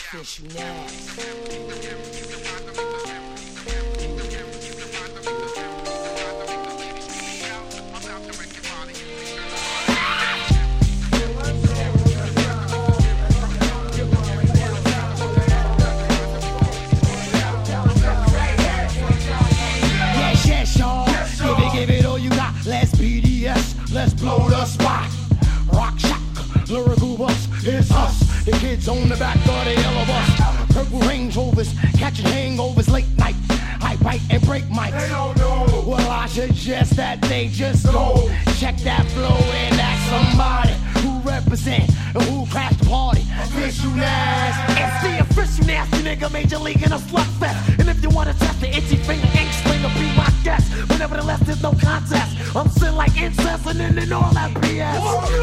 official now. Let's BDS, let's blow the spot. Rock shock, lyrical bus, it's us. The kids on the back of the yellow bus. Purple Range Rovers, catching hangovers late night. I bite and break mics. They don't know. Well, I suggest that they just go check that flow and ask somebody who represent and who crashed the party. Official nasty. It's the official nasty nigga, major league in a slugfest. And if you wanna test the itchy finger, ink slinger, be my guest. But nevertheless, there's no contest. I'm sin like incest and in all that BS.